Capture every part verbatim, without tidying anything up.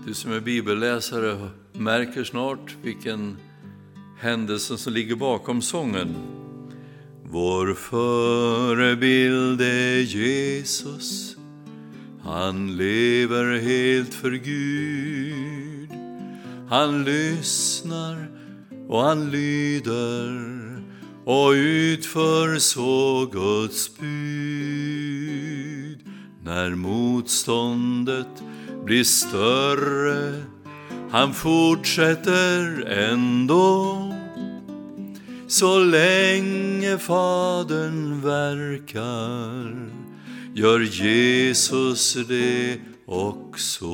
Du som är bibelläsare märker snart vilken händelse som ligger bakom sången. Vår förebild är Jesus, han lever helt för Gud. Han lyssnar och han lyder och utför så Guds bud. När motståndet blir större, han fortsätter ändå. Så länge Fadern verkar, gör Jesus det också.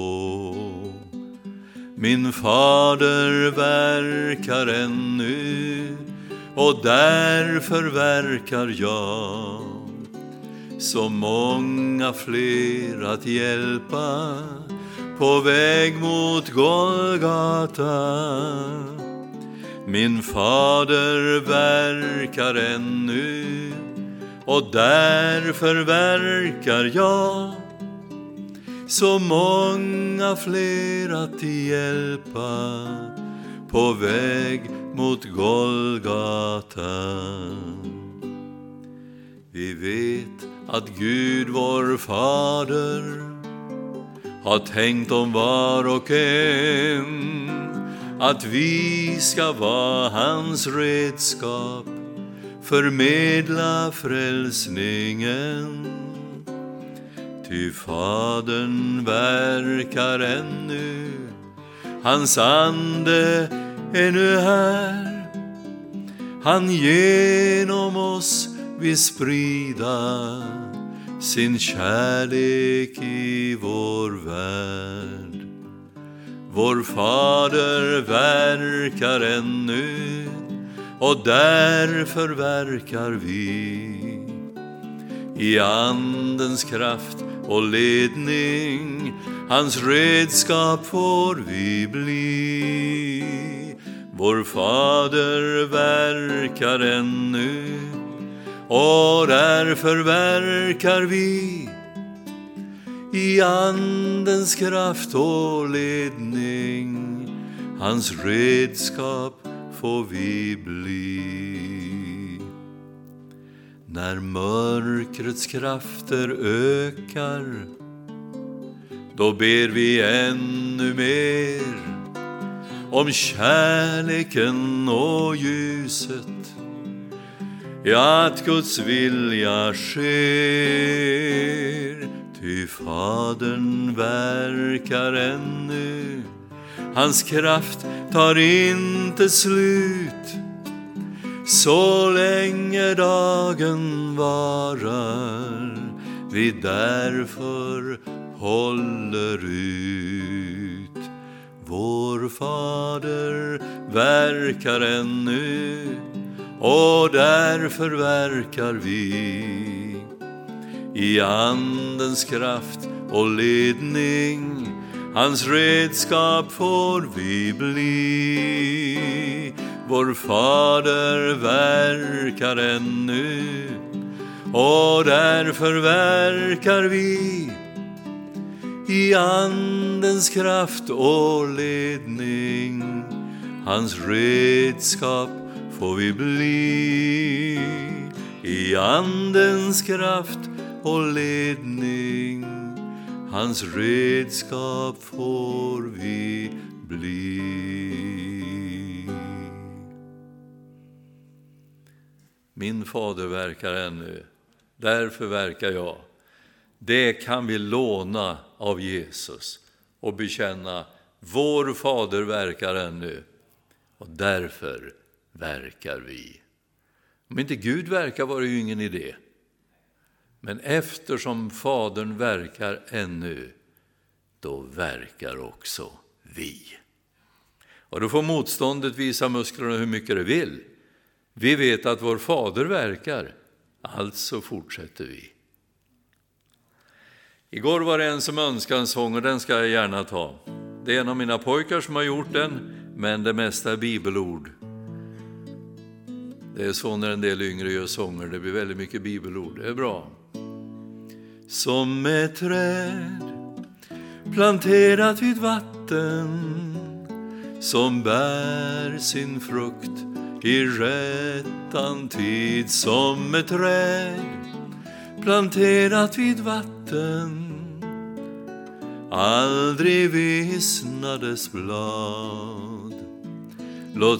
Min fader verkar ännu, och därför verkar jag. Så många fler att hjälpa på väg mot Golgata. Min fader verkar ännu, och därför verkar jag. Så många fler att hjälpa på väg mot Golgata. Vi vet att Gud vår fader har tänkt om var och en, att vi ska vara hans redskap, förmedla frälsningen. Ty Fadern verkar ännu, hans ande är nu här. Han genom oss vill sprida sin kärlek i vår värld. Vår Fader verkar ännu, och därför verkar vi. I andens kraft och ledning, hans redskap får vi bli. Vår Fader verkar ännu, och därför verkar vi. I andens kraft och ledning, hans redskap får vi bli. När mörkrets krafter ökar, då ber vi ännu mer om kärleken och ljuset. Ja, att Guds vilja sker. Ty Fadern verkar ännu, hans kraft tar inte slut. Så länge dagen varar, vi därför håller ut. Vår Fader verkar ännu, och därför verkar vi. I andens kraft och ledning, hans redskap får vi bli. Vår Fader verkar ännu, och därför verkar vi. I andens kraft och ledning, hans redskap får vi bli. I andens kraft och ledning, hans redskap får vi bli. Min fader verkar ännu, därför verkar jag. Det kan vi låna av Jesus och bekänna: vår fader verkar ännu, och därför verkar vi. Om inte Gud verkar var det ju ingen idé. Men eftersom Fadern verkar ännu, då verkar också vi. Och då får motståndet visa musklerna hur mycket det vill. Vi vet att vår Fader verkar, alltså fortsätter vi. Igår var det en som önskade en sång, och den ska jag gärna ta. Det är en av mina pojkar som har gjort den, men det mesta är bibelord. Det är så när en del yngre gör sånger, det blir väldigt mycket bibelord, det är bra. Som ett träd planterat vid vatten, vatten som bär sin frukt i rättan tid, som ett träd planterat vid vatten, aldrig vissnar dess blad. Låt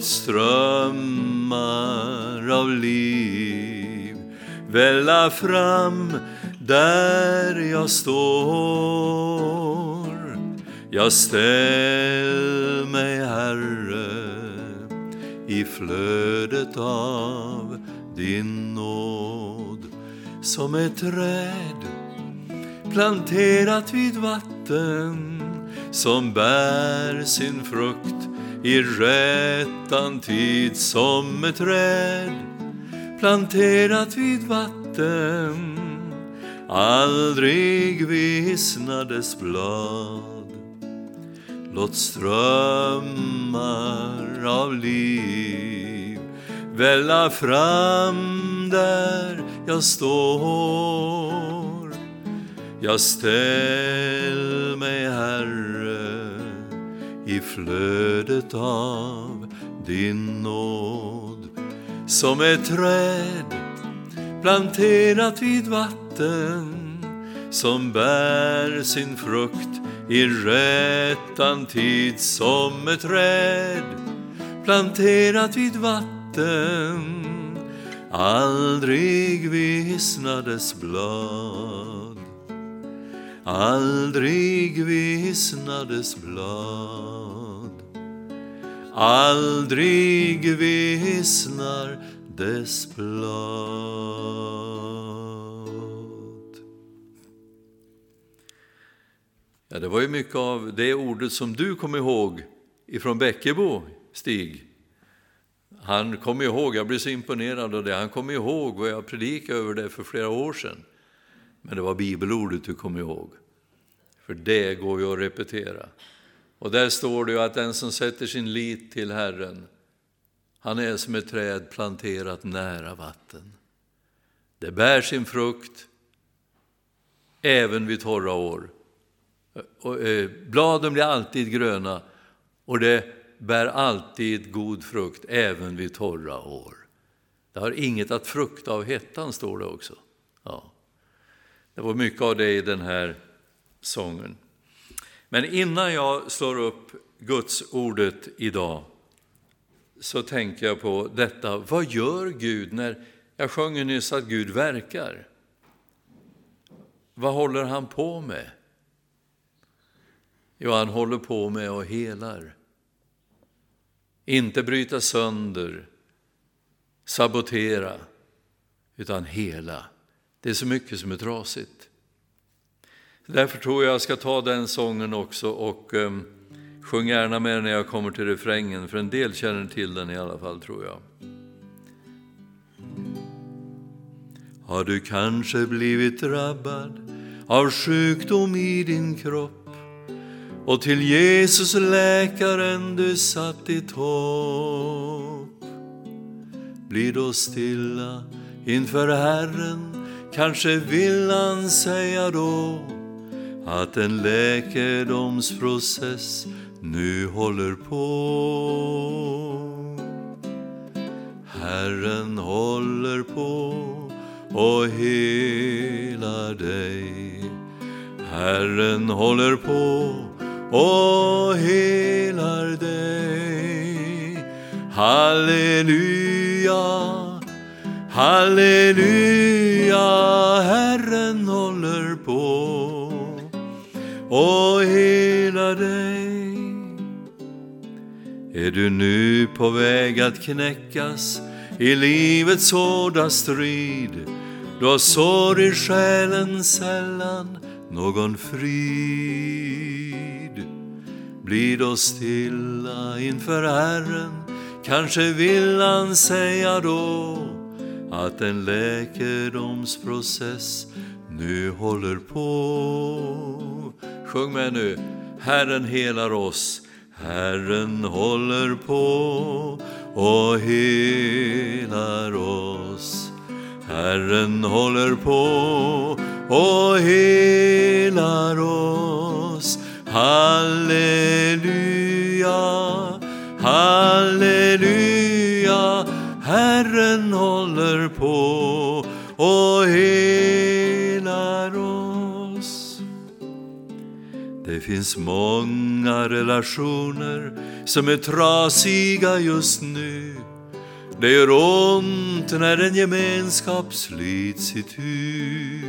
strömmar av liv välla fram där jag står. Jag ställ mig, Herre, i flödet av din nåd, som ett träd planterat vid vatten, som bär sin frukt i rättan tid, som ett träd planterat vid vatten, aldrig vissnar dess blad. Låt strömmar av liv välla fram där jag står. Jag ställ mig, Herre, i flödet av din nåd, som ett träd planterat vid vatten, som bär sin frukt i rättan tid, som ett träd planterat vid vatten, aldrig vissnar dess blad, aldrig vissnar dess blad, aldrig vissnar dess blad. Ja, det var ju mycket av det ordet som du kom ihåg ifrån Bäckebo, Stig. Han kom ihåg, jag blev så imponerad av det, han kom ihåg vad jag predikade över det för flera år sedan. Men det var bibelordet du kom ihåg. För det går ju att repetera. Och där står det ju att den som sätter sin lit till Herren, han är som ett träd planterat nära vatten. Det bär sin frukt även vid torra år. Och, eh, bladen blir alltid gröna och det bär alltid god frukt även vid torra år. Det har inget att frukta av hettan, står det också. Ja. Det var mycket av det i den här sången. Men innan jag slår upp Guds ordet idag så tänker jag på detta. Vad gör Gud när jag sjunger nyss att Gud verkar? Vad håller han på med? Jo, han håller på med och helar. Inte bryta sönder, sabotera, utan hela. Det är så mycket som är trasigt. Därför tror jag jag ska ta den sången också och um, sjung gärna med när jag kommer till refrängen. För en del känner till den i alla fall, tror jag. Har du kanske blivit drabbad av sjukdom i din kropp och till Jesus läkaren du satt ditt hopp? Bli då stilla inför Herren, kanske vill han säga då att en läkedomsprocess nu håller på. Herren håller på och hela dig. Herren håller på och helar dig. Halleluja, halleluja, Herren håller på och helar dig. Är du nu på väg att knäckas i livets hårda strid, då sår i själen sällan någon frid. Bli då stilla inför Herren, kanske vill han säga då att en läkedomsprocess nu håller på. Sjung med nu. Herren helar oss, Herren håller på och helar oss. Herren håller på och helar oss. halleluja, halleluja. Herren håller på och helar oss. Det finns många relationer som är trasiga just nu. Det gör ont när en gemenskap slits itu.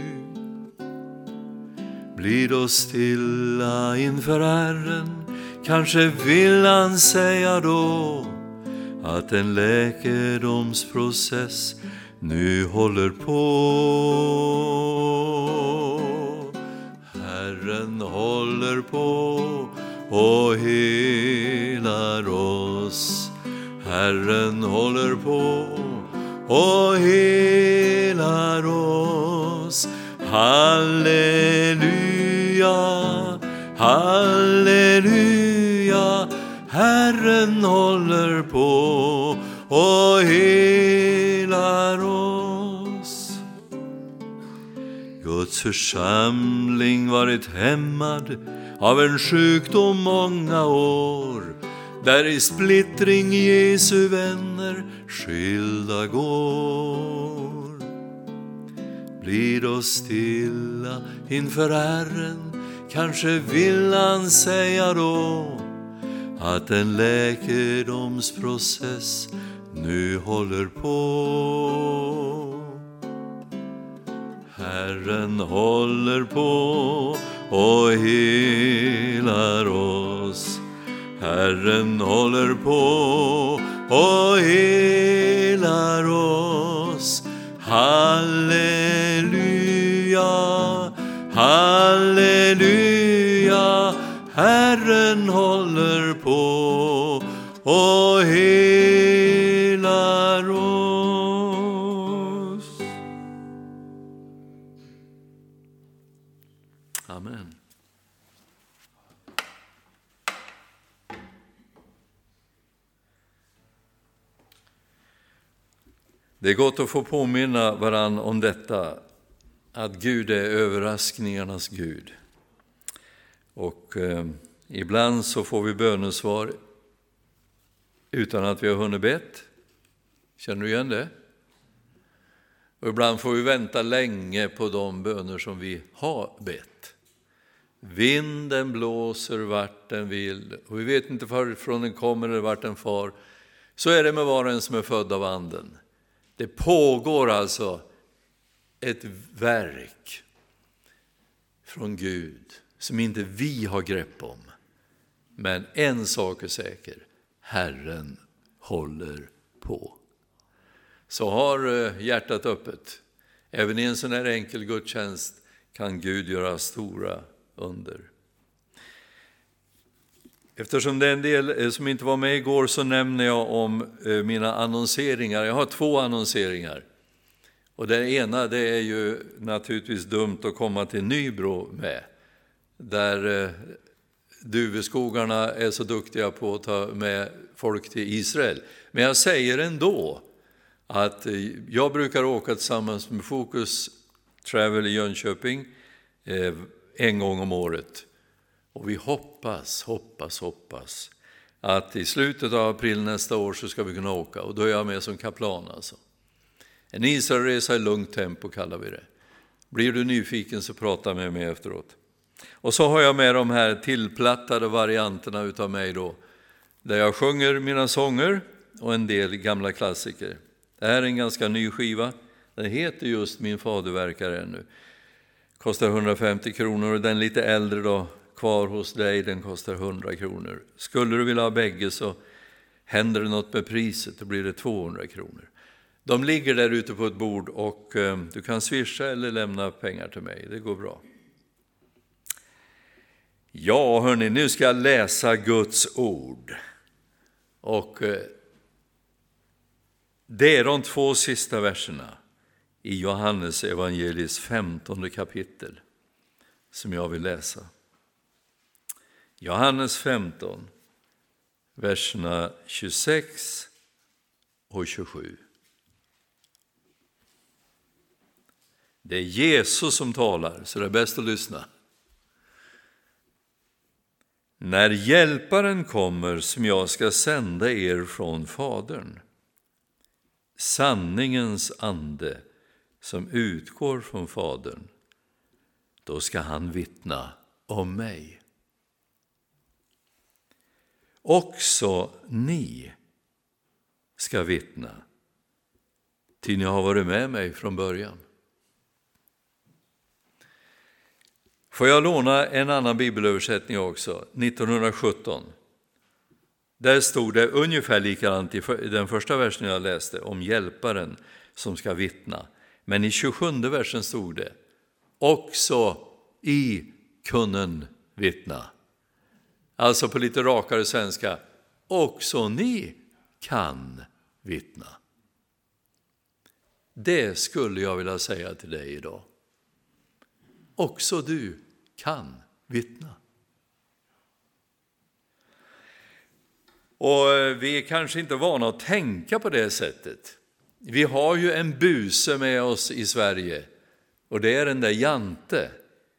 Blir då stilla inför Herren, kanske vill han säga då att en läkedomsprocess nu håller på. Herren håller på och helar oss. Herren håller på och helar oss. Halleluja, halleluja. Herren håller på och helar oss. Guds församling varit hämmad av en sjukdom många år, där i splittring Jesu vänner skilda går. Blir då stilla inför Herren, kanske vill han säga då att en läkedomsprocess nu håller på. Herren håller på och helar oss. Herren håller på och helar oss. Halleluja, halleluja. Herren håller på och helar oss. Amen. Det är gott att få påminna varann om detta, att Gud är överraskningarnas Gud. Och eh, ibland så får vi bönesvar utan att vi har hunnit bett. Känner du igen det? Och ibland får vi vänta länge på de böner som vi har bett. Vinden blåser vart den vill, och vi vet inte varifrån den kommer eller vart den far. Så är det med var och en som är född av anden. Det pågår alltså ett verk från Gud som inte vi har grepp om. Men en sak är säker: Herren håller på. Så har hjärtat öppet. Även i en sån här enkel gudstjänst kan Gud göra stora under. Eftersom det är en del som inte var med igår, så nämner jag om mina annonseringar. Jag har två annonseringar. Och den ena, det är ju naturligtvis dumt att komma till Nybro med. Där duveskogarna är så duktiga på att ta med folk till Israel. Men jag säger ändå att jag brukar åka tillsammans med Fokus Travel i Jönköping en gång om året. Och vi hoppas, hoppas, hoppas att i slutet av april nästa år så ska vi kunna åka. Och då är jag med som kaplan alltså. En Israelresa i lugnt tempo kallar vi det. Blir du nyfiken så prata med mig efteråt. Och så har jag med de här tillplattade varianterna utav mig då. Där jag sjunger mina sånger och en del gamla klassiker. Det här är en ganska ny skiva. Den heter just Min fader verkar ännu. Kostar hundrafemtio kronor, och den lite äldre då, Kvar hos dig, den kostar hundra kronor. Skulle du vilja ha bägge så händer det något med priset, då blir det tvåhundra kronor. De ligger där ute på ett bord, och eh, du kan swisha eller lämna pengar till mig. Det går bra. Ja, hörni, nu ska jag läsa Guds ord. Och eh, det är de två sista verserna i Johannes evangeliets femtonde kapitel som jag vill läsa. Johannes femton, verserna tjugosex och tjugosju. Det är Jesus som talar, så det är bäst att lyssna. när hjälparen kommer som jag ska sända er från Fadern, sanningens ande som utgår från Fadern, då ska han vittna om mig. Också ni ska vittna, ty ni har varit med mig från början. Får jag låna en annan bibelöversättning också, nittonhundrasjutton. Där stod det ungefär likadant i den första versen jag läste om hjälparen som ska vittna. Men i tjugosjunde versen stod det också i kunnen vittna. Alltså på lite rakare svenska, också ni kan vittna. Det skulle jag vilja säga till dig idag. Också du kan vittna. Och vi är kanske inte vana att tänka på det sättet. Vi har ju en buse med oss i Sverige, och det är den där Jante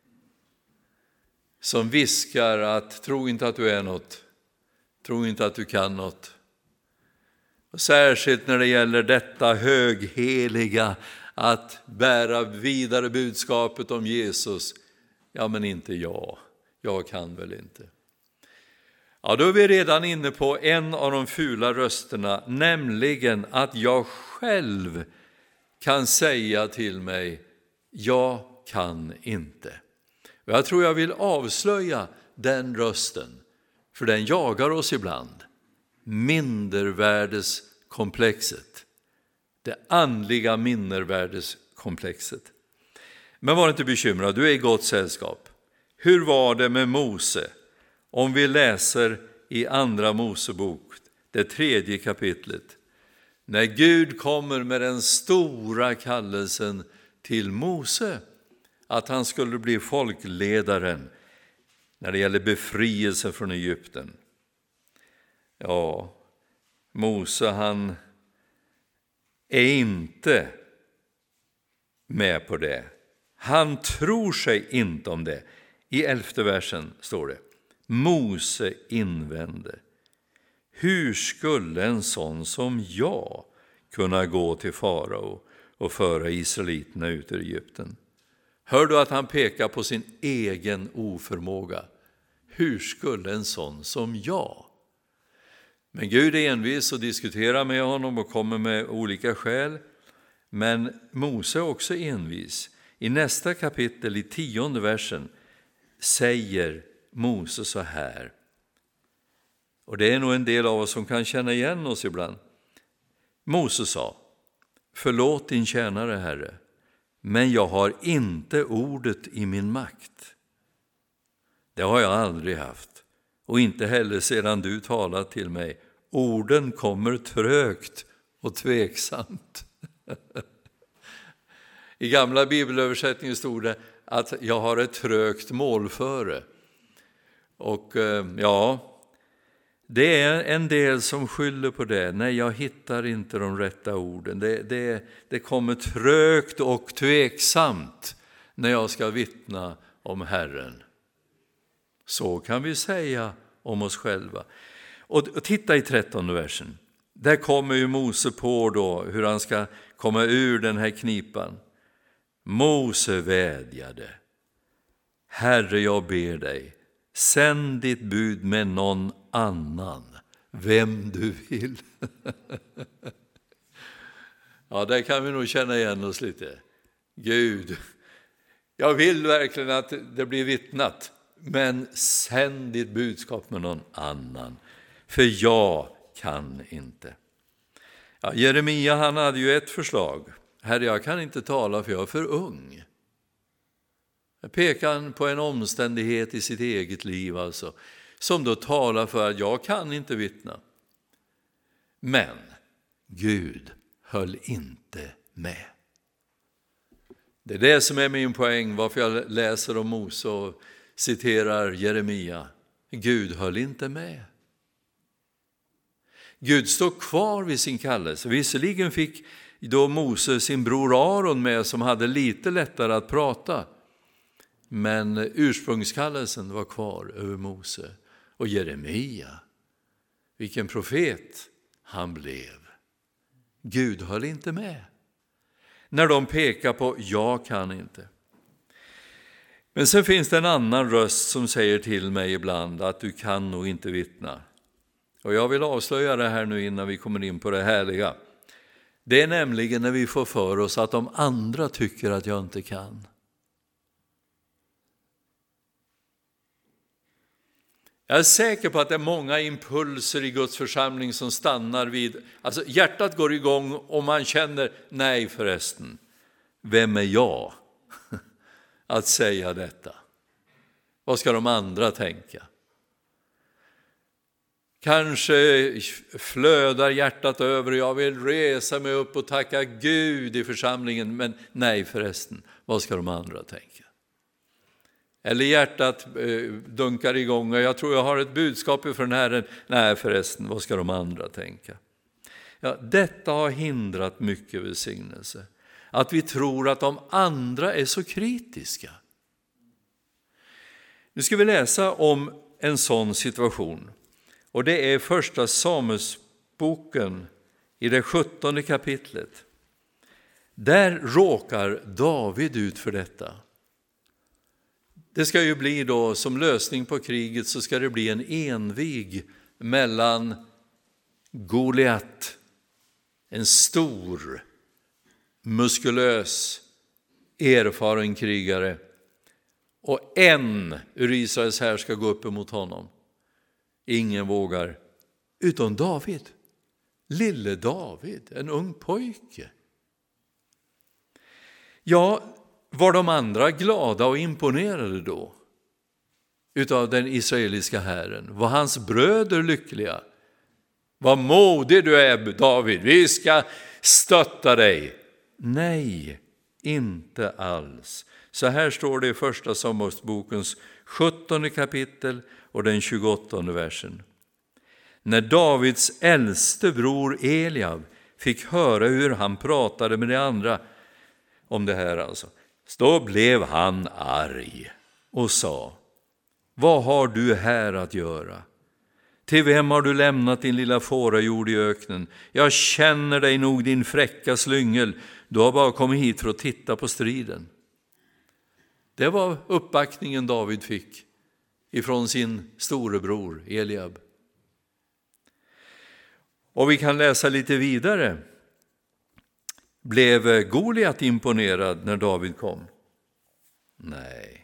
som viskar att tro inte att du är något, tro inte att du kan något. Och särskilt när det gäller detta högheliga, att bära vidare budskapet om Jesus. Ja, men inte jag. Jag kan väl inte. Ja, då är vi redan inne på en av de fula rösterna, nämligen att jag själv kan säga till mig, jag kan inte. Och jag tror jag vill avslöja den rösten, för den jagar oss ibland. Mindervärdeskomplexet. Det andliga mindervärdeskomplexet. Men var inte bekymrad, du är i gott sällskap. Hur var det med Mose? Om vi läser i andra Mosebok, det tredje kapitlet. När Gud kommer med den stora kallelsen till Mose, att han skulle bli folkledaren när det gäller befrielse från Egypten. Ja, Mose han är inte med på det. Han tror sig inte om det. I elfte versen står det. Mose invände. Hur skulle en sån som jag kunna gå till farao och föra israeliterna ut ur Egypten? Hör du att han pekar på sin egen oförmåga? Hur skulle en sån som jag? Men Gud är envis och diskuterar med honom och kommer med olika skäl. Men Mose är också envis. I nästa kapitel, i tionde versen, säger Mose så här. Och det är nog en del av oss som kan känna igen oss ibland. Mose sa, förlåt din tjänare, Herre, men jag har inte ordet i min makt. Det har jag aldrig haft, och inte heller sedan du talat till mig. Orden kommer trögt och tveksamt. I gamla bibelöversättningen stod det att jag har ett trögt målföre. Och ja, det är en del som skyller på det. Nej, jag hittar inte de rätta orden. Det, det, det kommer trögt och tveksamt när jag ska vittna om Herren. Så kan vi säga om oss själva. Och, och titta i trettonde versen. Där kommer ju Mose på då hur han ska komma ur den här knipan. Mose vädjade. Herre, jag ber dig, sänd ditt bud med någon annan, vem du vill. Ja, där kan vi nog känna igen oss lite. Gud, jag vill verkligen att det blir vittnat, men sänd ditt budskap med någon annan, för jag kan inte. Ja, Jeremia, han hade ju ett förslag. Herre, jag kan inte tala för jag är för ung. Jag pekar på en omständighet i sitt eget liv alltså, som då talar för att jag kan inte vittna. Men Gud höll inte med. Det är det som är min poäng, varför jag läser om Mose och citerar Jeremia. Gud höll inte med. Gud står kvar vid sin kallelse. Visserligen fick då Mose sin bror Aron med, som hade lite lättare att prata. Men ursprungskallelsen var kvar över Mose. Och Jeremia, vilken profet han blev. Gud höll inte med när de pekar på jag kan inte. Men sen finns det en annan röst som säger till mig ibland att du kan nog inte vittna. Och jag vill avslöja det här nu innan vi kommer in på det härliga. Det är nämligen när vi får för oss att de andra tycker att jag inte kan. Jag är säker på att det är många impulser i Guds församling som stannar vid, alltså hjärtat går igång och man känner, nej förresten, vem är jag att säga detta? Vad ska de andra tänka? Kanske flödar hjärtat över och jag vill resa mig upp och tacka Gud i församlingen, men nej förresten, vad ska de andra tänka? Eller hjärtat eh, dunkar igång och jag tror jag har ett budskap från Herren. Nej förresten, vad ska de andra tänka? Ja, detta har hindrat mycket välsignelse. Att vi tror att de andra är så kritiska. Nu ska vi läsa om en sån situation. Och det är första Samuelsboken i det sjuttonde kapitlet. Där råkar David ut för detta. Det ska ju bli då, som lösning på kriget så ska det bli en envig mellan Goliat, en stor, muskulös, erfaren krigare, och en ur Israels här ska gå upp emot honom. Ingen vågar, utom David, lille David, en ung pojke. Ja, var de andra glada och imponerade då utav den israeliska herren? Var hans bröder lyckliga? Vad modig du är, David, vi ska stötta dig. Nej, inte alls. Så här står det i första Samuelsbokens sjuttonde kapitel och den tjugoåttonde versen. När Davids äldste bror Eliab fick höra hur han pratade med de andra om det här alltså, då blev han arg och sa: vad har du här att göra? Till vem har du lämnat din lilla fårajord i öknen? Jag känner dig nog, din fräcka slyngel. Du har bara kommit hit för att titta på striden. Det var uppbackningen David fick ifrån sin storebror Eliab. Och vi kan läsa lite vidare. Blev Goliat imponerad när David kom? Nej.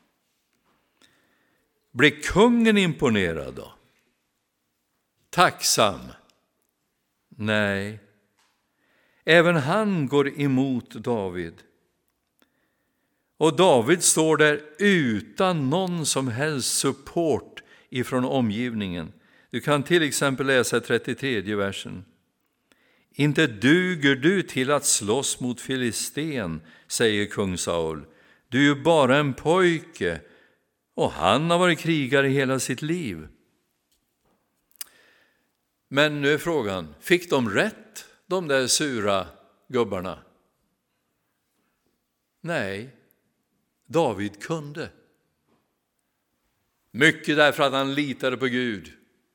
Blev kungen imponerad då? Tacksam? Nej. Även han går emot David. Och David står där utan någon som helst support ifrån omgivningen. Du kan till exempel läsa trettiotredje versen. Inte duger du till att slåss mot Filisten, säger kung Saul. Du är ju bara en pojke och han har varit krigare hela sitt liv. Men nu är frågan, fick de rätt, de där sura gubbarna? Nej, David kunde. Mycket därför att han litade på Gud.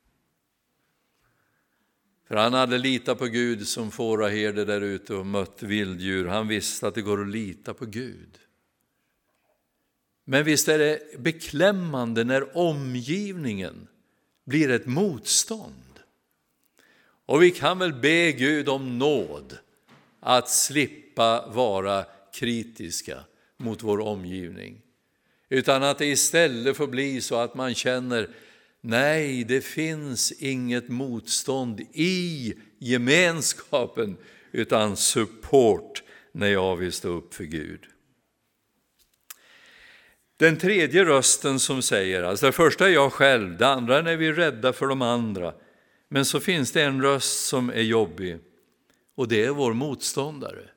För han hade litat på Gud som fåraherde där ute och mött vilddjur. Han visste att det går att lita på Gud. Men visst är det beklämmande när omgivningen blir ett motstånd. Och vi kan väl be Gud om nåd att slippa vara kritiska mot vår omgivning. Utan att det istället får bli så att man känner, nej, det finns inget motstånd i gemenskapen utan support när jag vill stå upp för Gud. Den tredje rösten som säger, alltså det första är jag själv, det andra är när vi är rädda för de andra. Men så finns det en röst som är jobbig och det är vår motståndare.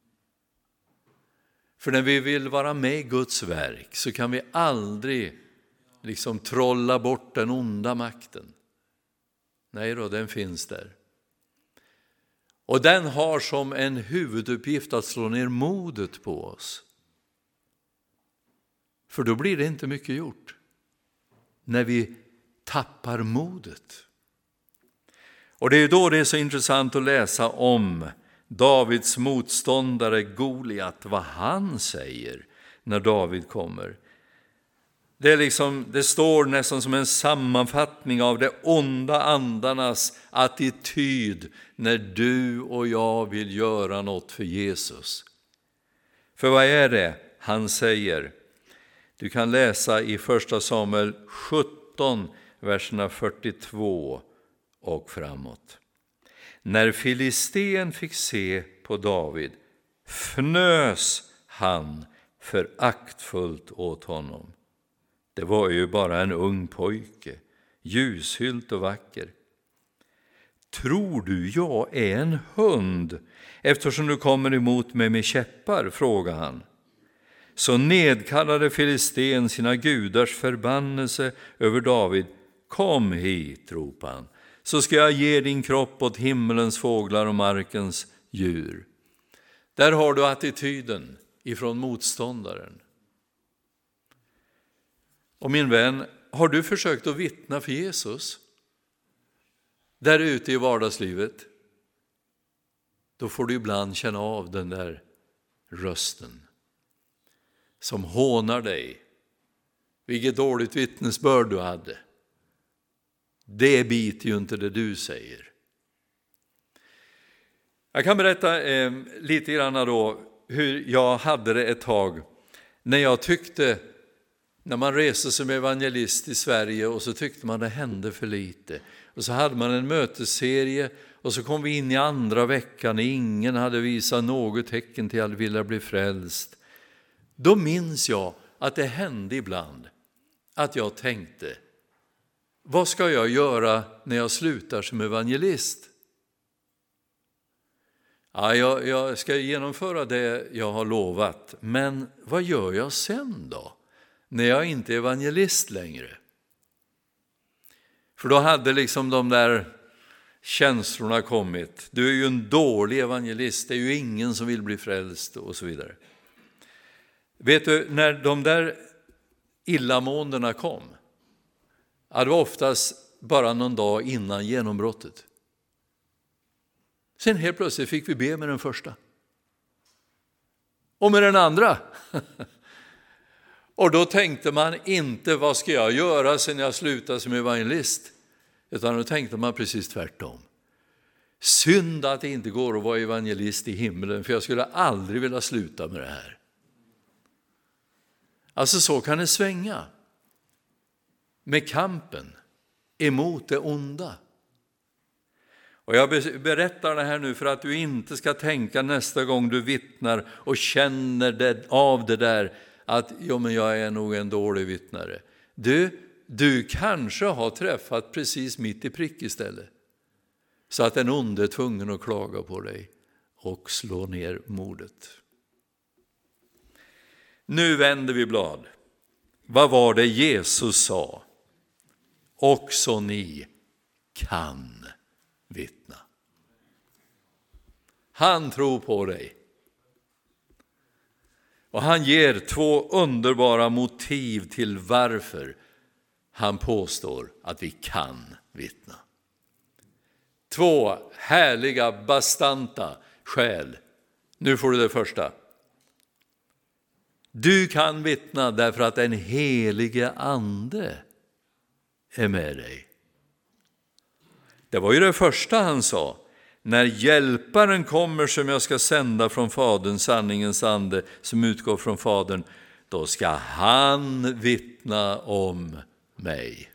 För när vi vill vara med i Guds verk så kan vi aldrig liksom trolla bort den onda makten. Nej då, den finns där. Och den har som en huvuduppgift att slå ner modet på oss. För då blir det inte mycket gjort. När vi tappar modet. Och det är då det är så intressant att läsa om Davids motståndare Goliat, vad han säger när David kommer. Det, är liksom, det står nästan som en sammanfattning av de onda andarnas attityd när du och jag vill göra något för Jesus. För vad är det han säger? Du kan läsa i första Samuel sjutton, verserna fyrtiotvå och framåt. När filisten fick se på David fnös han föraktfullt åt honom. Det var ju bara en ung pojke, ljushylt och vacker. Tror du jag är en hund eftersom du kommer emot mig med käppar, frågade han. Så nedkallade filisten sina gudars förbannelse över David. Kom hit, ropade han, så ska jag ge din kropp åt himmelens fåglar och markens djur. Där har du attityden ifrån motståndaren. Och min vän, har du försökt att vittna för Jesus där ute i vardagslivet? Då får du ibland känna av den där rösten som hånar dig. Vilket dåligt vittnesbörd du hade. Det biter ju inte det du säger. Jag kan berätta eh, lite grann då hur jag hade det ett tag när jag tyckte, när man reste som evangelist i Sverige och så tyckte man det hände för lite. Och så hade man en mötesserie och så kom vi in i andra veckan och ingen hade visat något tecken till att vilja bli frälst. Då minns jag att det hände ibland att jag tänkte, vad ska jag göra när jag slutar som evangelist? Ja, jag, jag ska genomföra det jag har lovat, men vad gör jag sen då? När jag inte är evangelist längre. För då hade liksom de där känslorna kommit. Du är ju en dålig evangelist, det är ju ingen som vill bli frälst och så vidare. Vet du, när de där illamåendena kom, det var oftast bara någon dag innan genombrottet. Sen helt plötsligt fick vi be med den första. Och med den andra. Och då tänkte man inte, vad ska jag göra sen jag slutar som evangelist? Utan då tänkte man precis tvärtom. Synd att det inte går att vara evangelist i himlen, för jag skulle aldrig vilja sluta med det här. Alltså så kan det svänga. Med kampen emot det onda. Och jag berättar det här nu för att du inte ska tänka nästa gång du vittnar och känner det, av det där att jo, men jag är nog en dålig vittnare. Du, du kanske har träffat precis mitt i prick istället. Så att en onde är tvungen att klaga på dig och slå ner mordet. Nu vänder vi blad. Vad var det Jesus sa? Också ni kan vittna. Han tror på dig. Och han ger två underbara motiv till varför han påstår att vi kan vittna. Två härliga, bastanta skäl. Nu får du det första. Du kan vittna därför att den helige ande är med dig. Det var ju det första han sa. När hjälparen kommer som jag ska sända från Fadern, sanningens ande som utgår från Fadern, då ska han vittna om mig.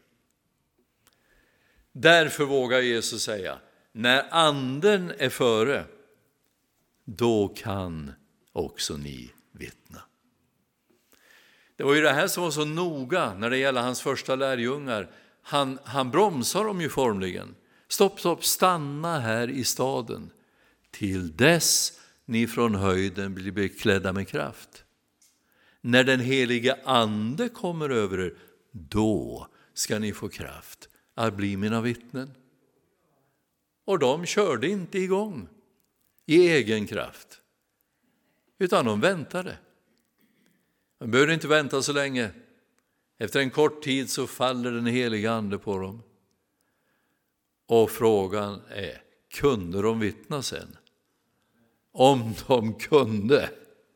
Därför vågar Jesus säga, när anden är före, då kan också ni vittna. Det var ju det här som var så noga när det gäller hans första lärjungar. Han, han bromsar dem ju formligen. Stopp, stopp, stanna här i staden till dess ni från höjden blir beklädda med kraft. När den helige ande kommer över er, då ska ni få kraft att bli mina vittnen. Och de körde inte igång i egen kraft, utan de väntade. Man behöver inte vänta så länge. Efter en kort tid så faller den heliga ande på dem. Och frågan är, kunde de vittna sen? Om de kunde.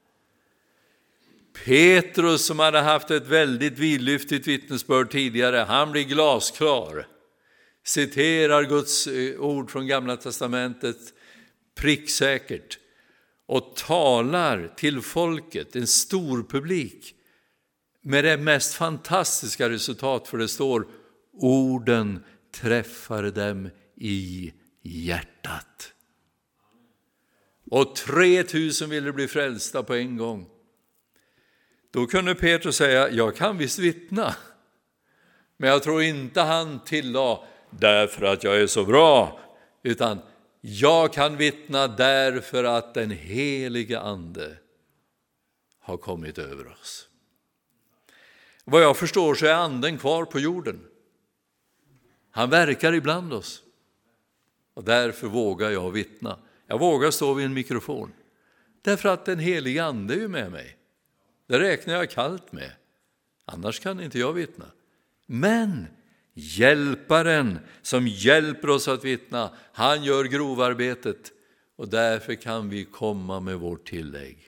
Petrus, som hade haft ett väldigt vidlyftigt vittnesbörd tidigare, han blir glasklar. Citerar Guds ord från Gamla testamentet pricksäkert. Och talar till folket, en stor publik. Med det mest fantastiska resultat, för det står, orden träffar dem i hjärtat. Och tre tusen ville bli frälsta på en gång. Då kunde Petrus säga, jag kan visst vittna. Men jag tror inte han tillade, därför att jag är så bra. Utan jag kan vittna därför att den helige ande har kommit över oss. Vad jag förstår så är anden kvar på jorden. Han verkar ibland oss. Och därför vågar jag vittna. Jag vågar stå vid en mikrofon. Därför att den helige ande är ju med mig. Det räknar jag kallt med. Annars kan inte jag vittna. Men hjälparen som hjälper oss att vittna, han gör grovarbetet. Och därför kan vi komma med vårt tillägg.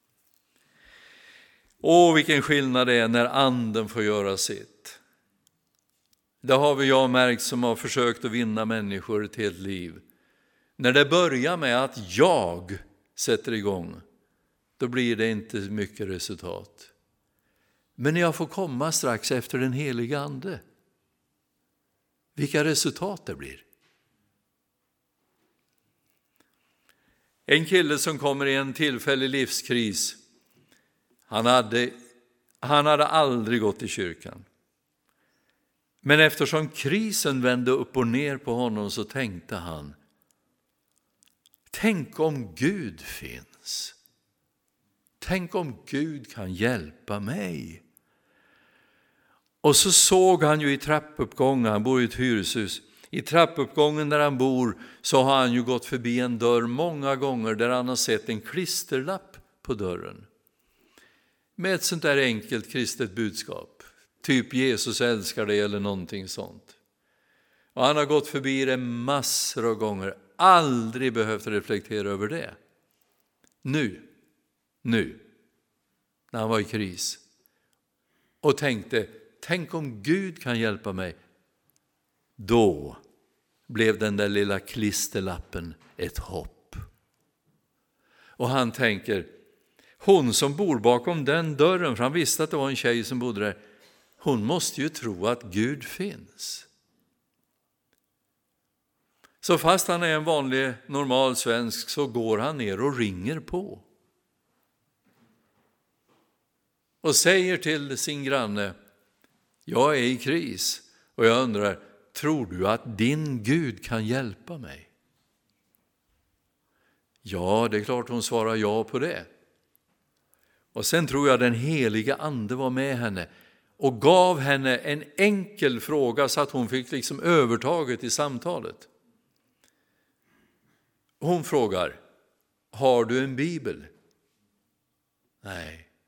Åh, vilken skillnad det är när anden får göra sitt. Det har vi jag märkt som har försökt att vinna människor till ett liv. När det börjar med att jag sätter igång, då blir det inte mycket resultat. Men när jag får komma strax efter den heliga ande, vilka resultat det blir. En kille som kommer i en tillfällig livskris, han hade, han hade aldrig gått i kyrkan. Men eftersom krisen vände upp och ner på honom så tänkte han, tänk om Gud finns. Tänk om Gud kan hjälpa mig. Och så såg han ju i trappuppgången, han bor i ett hyreshus. I trappuppgången där han bor så har han ju gått förbi en dörr många gånger där han har sett en klisterlapp på dörren. Med ett sånt där enkelt kristet budskap. Typ Jesus älskar dig eller någonting sånt. Och han har gått förbi det massor av gånger. Aldrig behövt reflektera över det. Nu, nu, när han var i kris. Och tänkte, tänk om Gud kan hjälpa mig. Då blev den där lilla klisterlappen ett hopp. Och han tänker, hon som bor bakom den dörren, för han visste att det var en tjej som bodde där, hon måste ju tro att Gud finns. Så fast han är en vanlig normal svensk så går han ner och ringer på. Och säger till sin granne, jag är i kris och jag undrar, tror du att din Gud kan hjälpa mig? Ja, det är klart hon svarar ja på det. Och sen tror jag den heliga ande var med henne och gav henne en enkel fråga så att hon fick liksom övertaget i samtalet. Hon frågar, har du en bibel? Nej.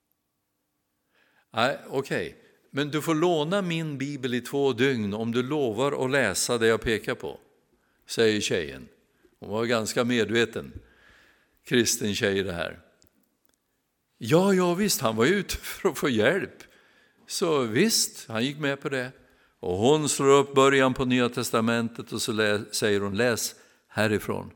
Nej, okej. Okay. Men du får låna min bibel i två dygn om du lovar att läsa det jag pekar på, säger tjejen. Hon var ganska medveten, kristen tjej det här. Ja, ja visst, han var ute för att få hjälp. Så visst, han gick med på det. Och hon slår upp början på Nya testamentet och så lä- säger hon, läs härifrån.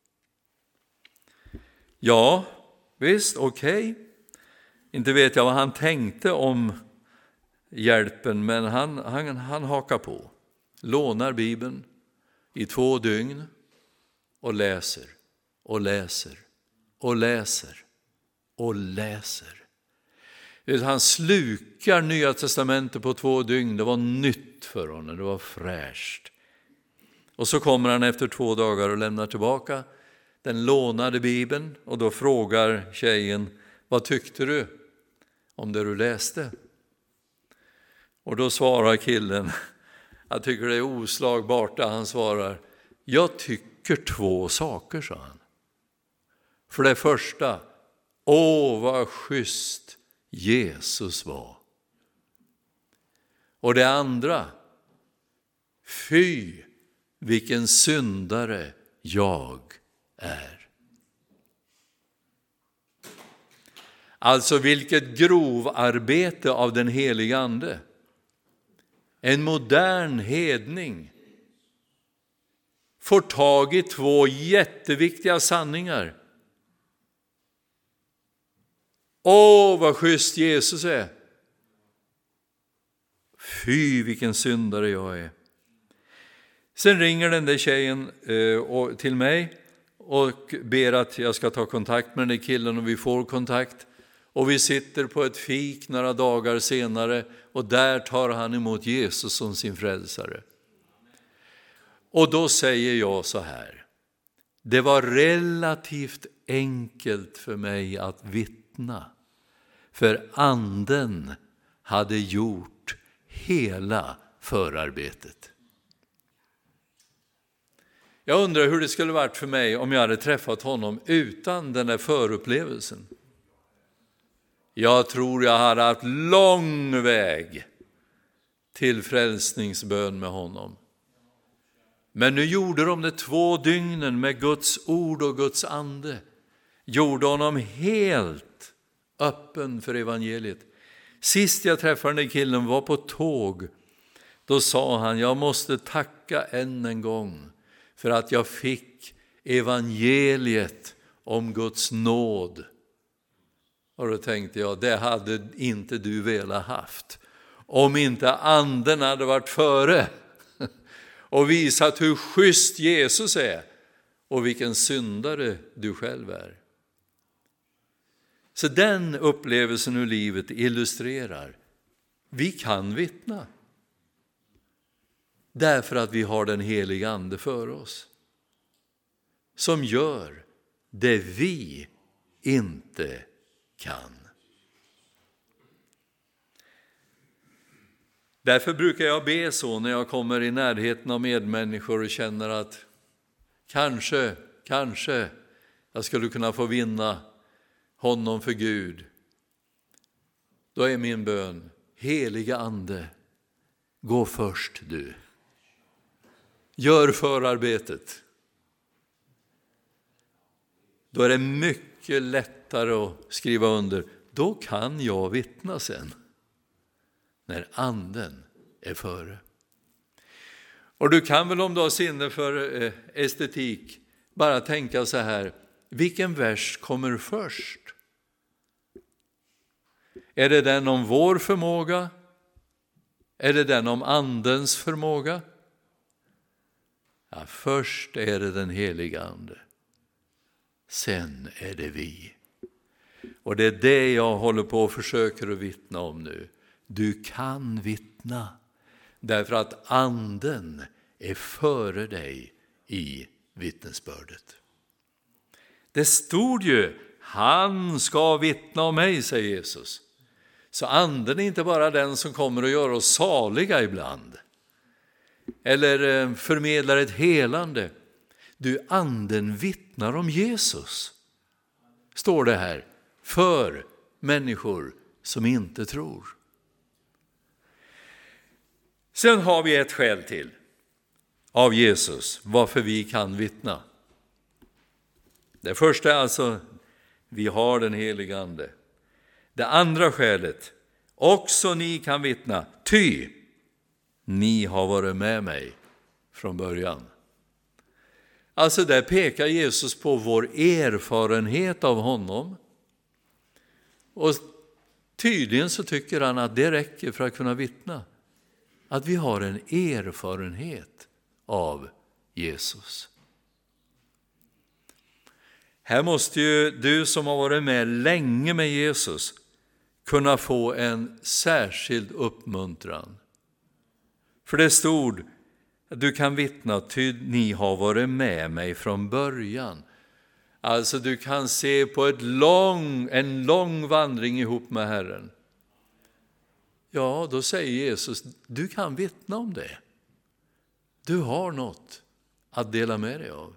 Ja, visst, okej. Okay. Inte vet jag vad han tänkte om hjälpen, men han, han, han hakar på. Lånar Bibeln i två dygn och läser och läser och läser och läser. Han slukar Nya testamentet på två dygn. Det var nytt för honom, det var fräscht. Och så kommer han efter två dagar och lämnar tillbaka den lånade Bibeln. Och då frågar tjejen, vad tyckte du om det du läste? Och då svarar killen, jag tycker det är oslagbart. Han svarar, jag tycker två saker, sa han. För det första, åh vad schysst Jesus var. Och det andra, fy vilken syndare jag är. Alltså vilket grovarbete av den heliga ande. En modern hedning får tag i två jätteviktiga sanningar. Åh, vad schysst Jesus är. Fy, vilken syndare jag är. Sen ringer den där tjejen eh, till mig och ber att jag ska ta kontakt med den där killen, och vi får kontakt. Och vi sitter på ett fik några dagar senare, och där tar han emot Jesus som sin frälsare. Och då säger jag så här: det var relativt enkelt för mig att vittna, för anden hade gjort hela förarbetet. Jag undrar hur det skulle varit för mig om jag hade träffat honom utan den där förupplevelsen. Jag tror jag hade haft lång väg till frälsningsbön med honom. Men nu gjorde de det två dygnen med Guds ord och Guds ande. Gjorde honom helt öppen för evangeliet. Sist jag träffade den killen var på tåg. Då sa han: jag måste tacka än en gång för att jag fick evangeliet om Guds nåd. Och då tänkte jag, det hade inte du velat haft om inte anden hade varit före och visat hur schysst Jesus är och vilken syndare du själv är. Så den upplevelsen ur livet illustrerar, vi kan vittna därför att vi har den heliga ande för oss som gör det vi inte kan. Därför brukar jag be så när jag kommer i närheten av medmänniskor och känner att kanske, kanske jag skulle kunna få vinna honom för Gud. Då är min bön: heliga ande, gå först du. Gör förarbetet. Då är det mycket lättare att skriva under. Då kan jag vittna sen. När anden är före. Och du kan väl, om du har sinne för eh, estetik, bara tänka så här: vilken vers kommer först? Är det den om vår förmåga? Är det den om andens förmåga? Ja, först är det den heliga ande. Sen är det vi. Och det är det jag håller på och försöker att vittna om nu. Du kan vittna därför att anden är före dig i vittnesbördet. Det stod ju: han ska vittna om mig, säger Jesus. Så anden är inte bara den som kommer att göra oss saliga ibland eller förmedlar ett helande. Du, anden vittnar om Jesus, står det här, för människor som inte tror. Sen har vi ett skäl till av Jesus varför vi kan vittna. Det första är alltså: vi har den heliga ande. Det andra skälet: också ni kan vittna, ty ni har varit med mig från början. Alltså där pekar Jesus på vår erfarenhet av honom. Och tydligen så tycker han att det räcker för att kunna vittna. Att vi har en erfarenhet av Jesus. Här måste ju du som har varit med länge med Jesus kunna få en särskild uppmuntran. För det stod att du kan vittna, ty ni har varit med mig från början. Alltså du kan se på ett lång, en lång vandring ihop med Herren. Ja, då säger Jesus, du kan vittna om det. Du har något att dela med dig av.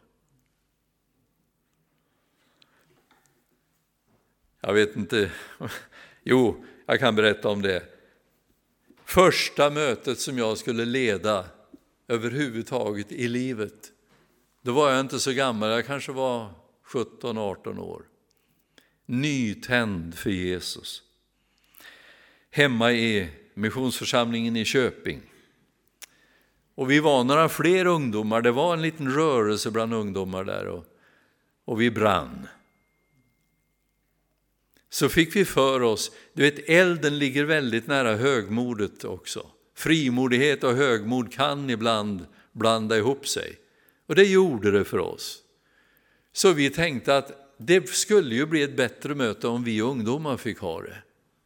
Jag vet inte, jo, jag kan berätta om det. Första mötet som jag skulle leda överhuvudtaget i livet. Då var jag inte så gammal, jag kanske var sjutton arton år. Nytänd för Jesus. Hemma i missionsförsamlingen i Köping. Och vi var några fler ungdomar, det var en liten rörelse bland ungdomar där och, och vi brann. Så fick vi för oss, du vet, elden ligger väldigt nära högmodet också. Frimodighet och högmod kan ibland blanda ihop sig. Och det gjorde det för oss. Så vi tänkte att det skulle ju bli ett bättre möte om vi ungdomar fick ha det.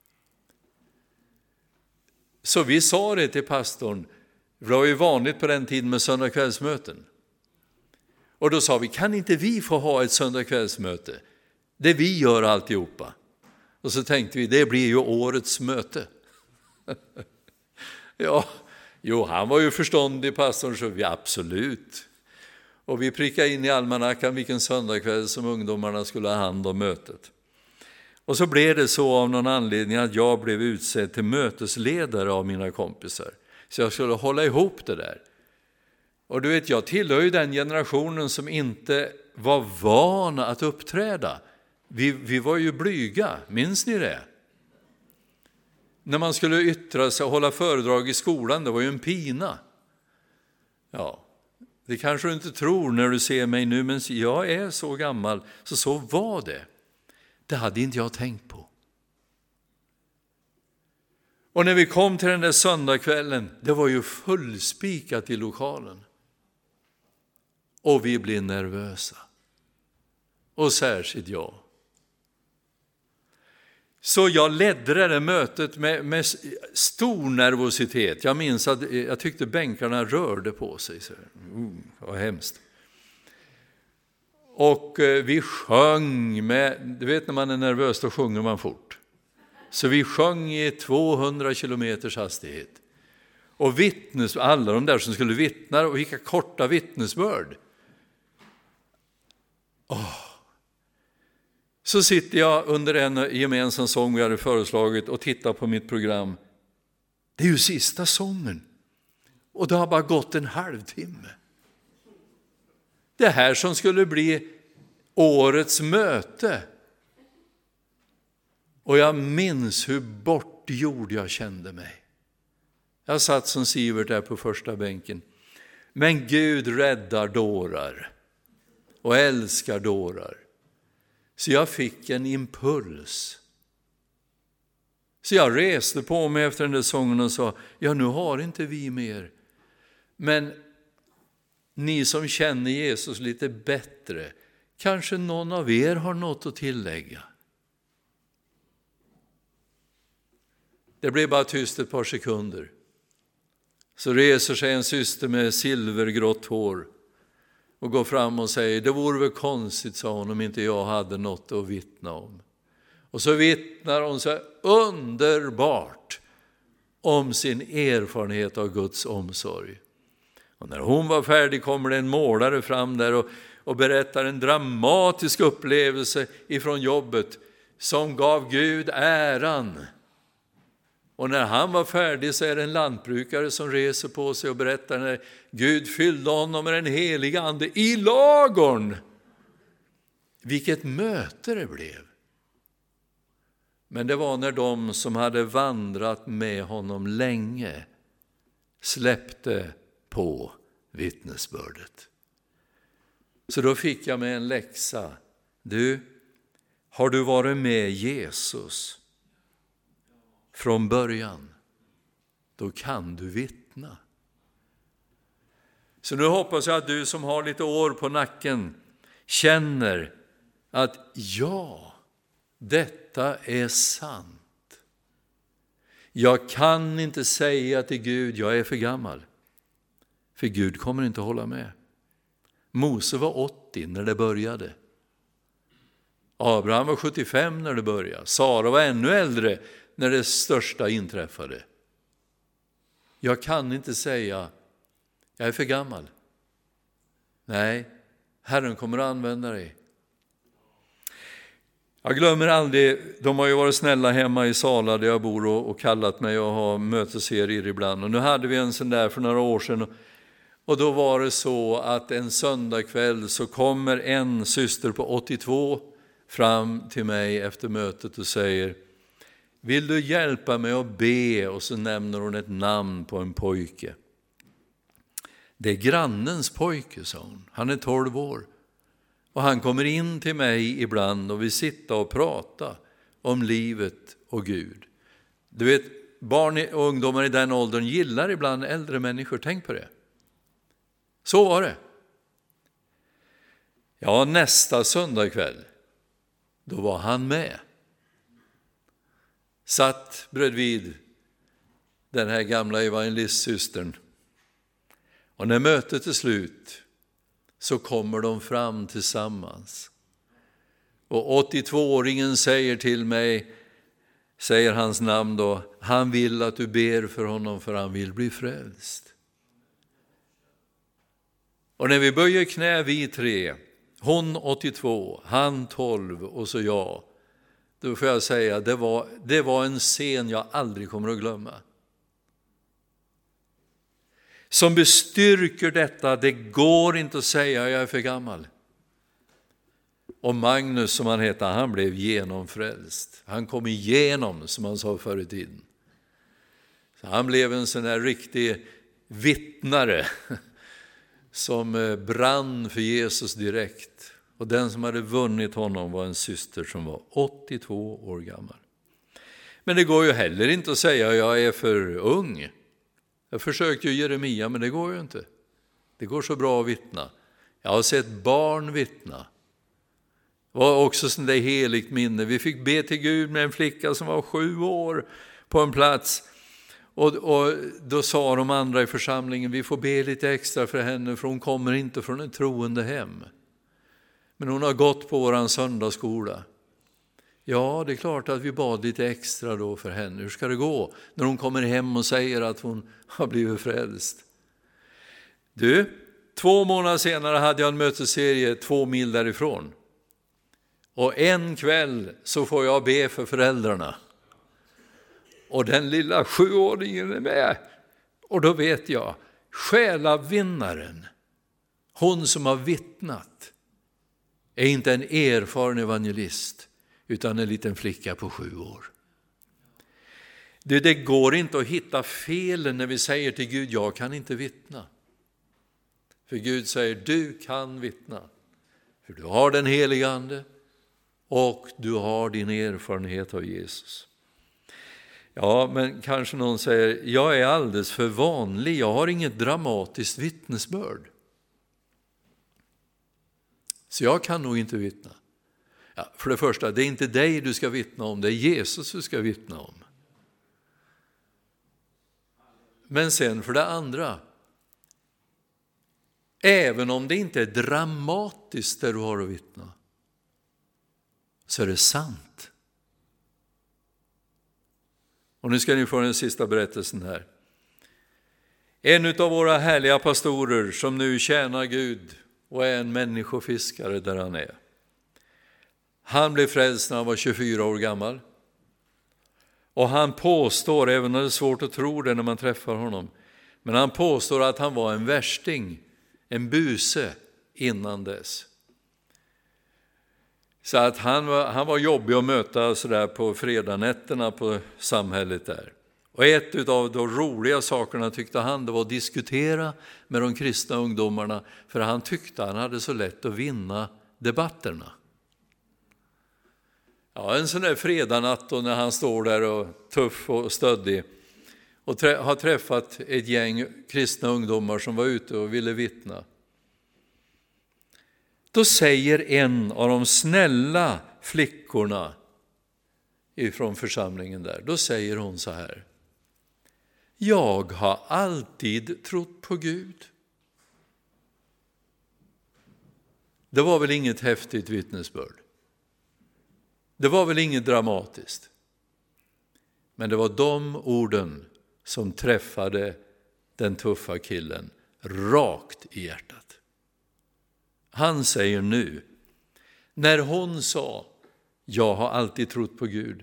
Så vi sa det till pastorn, det var ju vanligt på den tiden med söndagskvällsmöten. Och då sa vi, kan inte vi få ha ett söndagskvällsmöte? Det vi gör alltihopa. Och så tänkte vi, det blir ju årets möte. Ja, jo, han var ju förståndig pastorn, så vi absolut. Och vi prickade in i almanackan vilken söndagkväll som ungdomarna skulle ha hand om mötet. Och så blev det så av någon anledning att jag blev utsedd till mötesledare av mina kompisar. Så jag skulle hålla ihop det där. Och du vet, jag tillhör ju den generationen som inte var van att uppträda. Vi, vi var ju blyga, minns ni det? När man skulle yttra sig och hålla föredrag i skolan, det var ju en pina. Ja, det kanske du inte tror när du ser mig nu, men jag är så gammal, så så var det. Det hade inte jag tänkt på. Och när vi kom till den där söndagskvällen, det var ju fullspikat i lokalen. Och vi blev nervösa. Och särskilt jag. Så jag ledde det där mötet med, med stor nervositet. Jag minns att jag tyckte bänkarna rörde på sig. Så, uh, vad hemskt. Och eh, vi sjöng med, du vet när man är nervös då sjunger man fort. Så vi sjöng i tvåhundra kilometers hastighet. Och vittnes, alla de där som skulle vittna, och vilka korta vittnesbörd. Åh. Så sitter jag under en gemensam sång vi hade föreslagit och tittar på mitt program. Det är ju sista sången. Och det har bara gått en halvtimme. Det här som skulle bli årets möte. Och jag minns hur bortgjord jag kände mig. Jag satt som Sivert där på första bänken. Men Gud räddar dårar och älskar dårar. Så jag fick en impuls. Så jag reste på mig efter den där sången och sa, ja nu har inte vi mer. Men ni som känner Jesus lite bättre, kanske någon av er har något att tillägga. Det blev bara tyst ett par sekunder. Så reser sig en syster med silvergrått hår och går fram och säger, det vore väl konstigt, sa hon, om inte jag hade något att vittna om. Och så vittnar hon så underbart om sin erfarenhet av Guds omsorg. Och när hon var färdig kommer det en målare fram där och, och berättar en dramatisk upplevelse ifrån jobbet som gav Gud äran. Och när han var färdig så är det en lantbrukare som reser på sig och berättar när Gud fyllde honom med den heliga ande i lagorn. Vilket möte det blev. Men det var när de som hade vandrat med honom länge släppte på vittnesbördet. Så då fick jag med en läxa. Du, har du varit med Jesus från början, då kan du vittna. Så nu hoppas jag att du som har lite år på nacken känner att ja, detta är sant. Jag kan inte säga till Gud, jag är för gammal. För Gud kommer inte att hålla med. Mose var åttio när det började. Abraham var sjuttiofem när det började. Sara var ännu äldre när det största inträffade. Jag kan inte säga, jag är för gammal. Nej, Herren kommer att använda dig. Jag glömmer aldrig, de har ju varit snälla hemma i Sala där jag bor och, och kallat mig och har mötesserier ibland. Och nu hade vi en sån där för några år sedan. Och då var det så att en söndagkväll så kommer en syster på åttiotvå fram till mig efter mötet och säger: vill du hjälpa mig att be? Och så nämner hon ett namn på en pojke. Det är grannens pojke, sa hon. Han är tolv år. Och han kommer in till mig ibland och vi sitter och pratar om livet och Gud. Du vet, barn och ungdomar i den åldern gillar ibland äldre människor. Tänk på det. Så var det. Ja, nästa söndagkväll, då var han med. Satt bredvid den här gamla evangelistsystern. Och när mötet är slut så kommer de fram tillsammans. Och åttiotvååringen säger till mig, säger hans namn då, han vill att du ber för honom för han vill bli frälst. Och när vi böjer knä vi tre, hon åttiotvå, han tolv och så jag, då får jag säga, det var, det var en scen jag aldrig kommer att glömma. Som bestyrker detta, det går inte att säga jag är för gammal. Och Magnus, som han heter, han blev genomfrälst. Han kom igenom, som han sa förr i tiden. Så han blev en sån här riktig vittnare som brann för Jesus direkt. Och den som hade vunnit honom var en syster som var åttiotvå år gammal. Men det går ju heller inte att säga jag är för ung. Jag försökte ju Jeremia, men det går ju inte. Det går så bra att vittna. Jag har sett barn vittna. Det var också sån där heligt minne. Vi fick be till Gud med en flicka som var sju år på en plats. Och, och då sa de andra i församlingen, vi får be lite extra för henne för hon kommer inte från ett troende hem. Men hon har gått på våran söndagsskola. Ja, det är klart att vi bad lite extra då för henne. Hur ska det gå när hon kommer hem och säger att hon har blivit frälst? Du, två månader senare hade jag en mötesserie två mil därifrån. Och en kväll så får jag be för föräldrarna. Och den lilla sjuåringen är med. Och då vet jag, själavinnaren, hon som har vittnat, är inte en erfaren evangelist utan en liten flicka på sju år. Det, det går inte att hitta felen när vi säger till Gud, jag kan inte vittna. För Gud säger, du kan vittna. För du har den heliga ande och du har din erfarenhet av Jesus. Ja, men kanske någon säger, jag är alldeles för vanlig, jag har inget dramatiskt vittnesbörd. Så jag kan nog inte vittna. Ja, för det första, det är inte dig du ska vittna om, det är Jesus du ska vittna om. Men sen för det andra, även om det inte är dramatiskt där du har att vittna, så är det sant. Och nu ska ni få den sista berättelsen här. En av våra härliga pastorer som nu tjänar Gud och är en människofiskare där han är. Han blev frälst när han var tjugofyra år gammal. Och han påstår, även om det är svårt att tro det när man träffar honom, men han påstår att han var en värsting, en buse innan dess. Så att han var, han var jobbig att möta så där på fredagnätterna på samhället där. Och ett av de roliga sakerna tyckte han det var att diskutera med de kristna ungdomarna, för han tyckte han hade så lätt att vinna debatterna. Ja, en sån där fredagnatt då när han står där och tuff och stöddig och trä- har träffat ett gäng kristna ungdomar som var ute och ville vittna. Då säger en av de snälla flickorna ifrån församlingen där, då säger hon så här: jag har alltid trott på Gud. Det var väl inget häftigt vittnesbörd. Det var väl inget dramatiskt. Men det var de orden som träffade den tuffa killen rakt i hjärtat. Han säger nu, när hon sa, jag har alltid trott på Gud.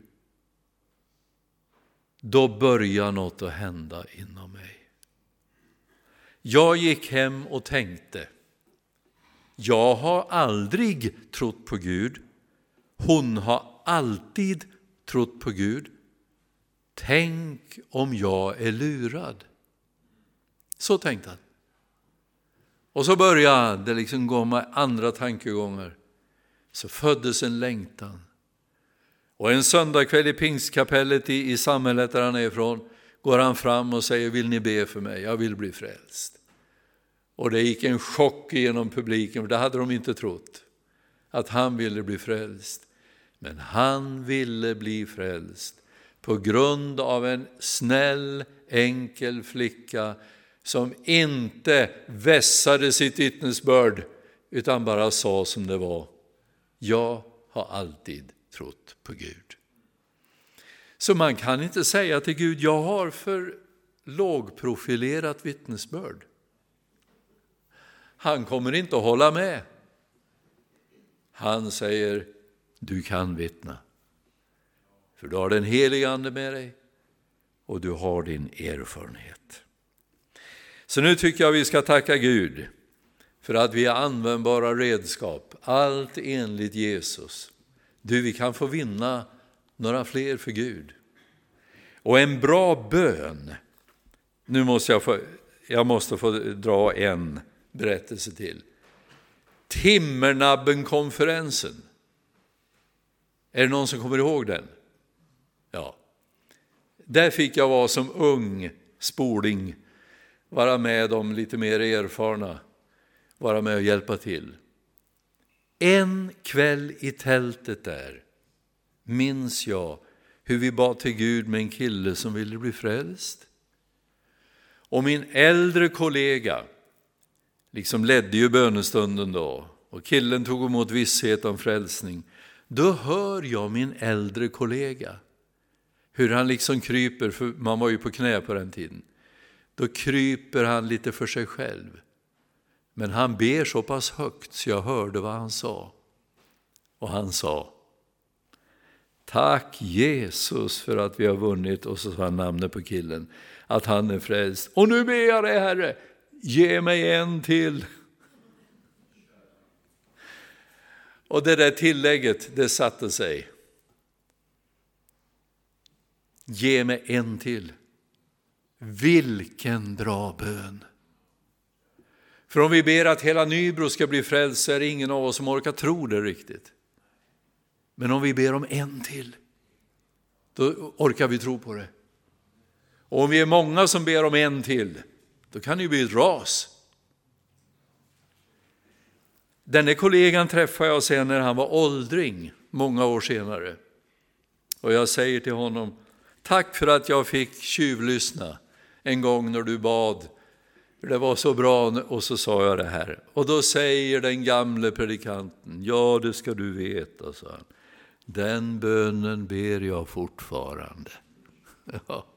Då börjar något att hända inom mig. Jag gick hem och tänkte, jag har aldrig trott på Gud. Hon har alltid trott på Gud. Tänk om jag är lurad. Så tänkte han. Och så började det liksom gå med andra tankegångar. Så föddes en längtan. Och en söndagkväll i Pingstkapellet i, i samhället där han är ifrån går han fram och säger, vill ni be för mig? Jag vill bli frälst. Och det gick en chock genom publiken, för det hade de inte trott. Att han ville bli frälst. Men han ville bli frälst på grund av en snäll, enkel flicka som inte vässade sitt vittnesbörd utan bara sa som det var. Jag har alltid trott på Gud. Så man kan inte säga till Gud, jag har för lågprofilerat vittnesbörd. Han kommer inte att hålla med. Han säger, du kan vittna. För du har den helige ande med dig och du har din erfarenhet. Så nu tycker jag vi ska tacka Gud för att vi är användbara redskap. Allt enligt Jesus. Du, vi kan få vinna några fler för Gud. Och en bra bön. Nu måste jag få, jag måste få dra en berättelse till. Timmernabben-konferensen. Är det någon som kommer ihåg den? Ja. Där fick jag vara som ung spoling. Vara med om lite mer erfarna. Vara med och hjälpa till. En kväll i tältet där minns jag hur vi bad till Gud med en kille som ville bli frälst. Och min äldre kollega liksom ledde ju bönestunden då. Och killen tog emot visshet om frälsning. Då hör jag min äldre kollega. Hur han liksom kryper, för man var ju på knä på den tiden. Då kryper han lite för sig själv. Men han ber så pass högt så jag hörde vad han sa. Och han sa, tack Jesus för att vi har vunnit. Och så sa han namnet på killen. Att han är frälst. Och nu ber jag dig, Herre, ge mig en till. Och det där tillägget, det satte sig. Ge mig en till. Vilken bra bön. För om vi ber att hela Nybro ska bli frälst så är det ingen av oss som orkar tro det riktigt. Men om vi ber om en till, då orkar vi tro på det. Och om vi är många som ber om en till, då kan det ju bli ett ras. Denne kollegan träffade jag sen när han var åldring, många år senare. Och jag säger till honom, tack för att jag fick tjuvlyssna en gång när du bad. Det var så bra, och så sa jag det här. Och då säger den gamle predikanten, ja det ska du veta, sa han. Den bönen ber jag fortfarande. Ja.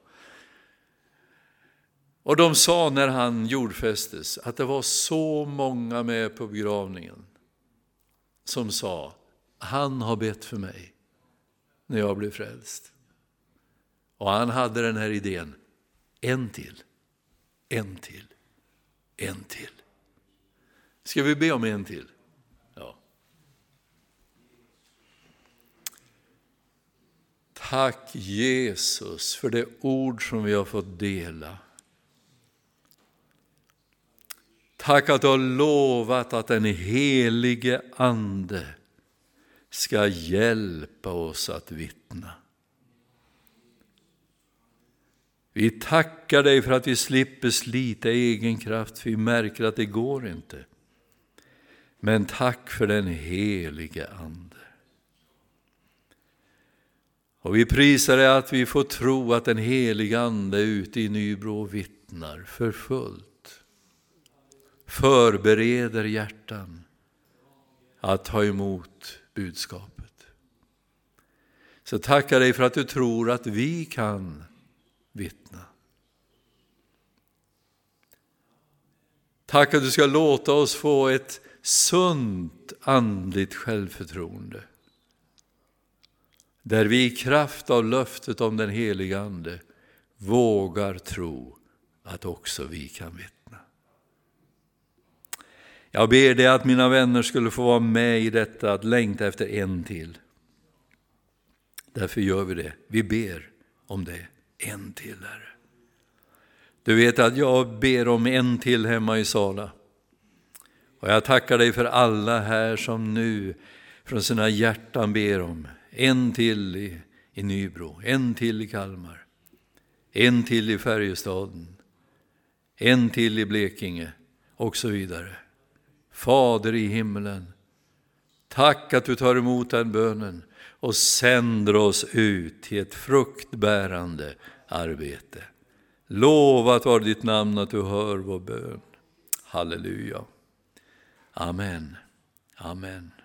Och de sa när han jordfästes att det var så många med på begravningen som sa, han har bett för mig när jag blev frälst. Och han hade den här idén, en till, en till, en till. Ska vi be om en till? Ja. Tack Jesus för det ord som vi har fått dela. Tack att du har lovat att den helige ande ska hjälpa oss att vittna. Vi tackar dig för att vi slipper slita egen kraft, för vi märker att det går inte. Men tack för den helige ande. Och vi prisar dig att vi får tro att den helige ande är ute i Nybro och vittnar för fullt. Förbereder hjärtan att ta emot budskapet. Så tackar dig för att du tror att vi kan vittna. Tack att du ska låta oss få ett sunt andligt självförtroende. där vi i kraft av löftet om den helige Ande vågar tro att också vi kan vittna. Jag ber dig att mina vänner skulle få vara med i detta, att längta efter en till. Därför gör vi det. Vi ber om det. En till, Herre. Du vet att jag ber om en till hemma i Sala. Och jag tackar dig för alla här som nu från sina hjärtan ber om en till i, i Nybro, en till i Kalmar, en till i Färjestaden, en till i Blekinge och så vidare. Fader i himmelen, tack att du tar emot den bönen och sänder oss ut till ett fruktbärande arbete. Lovat var ditt namn att du hör vår bön. Halleluja. Amen. Amen.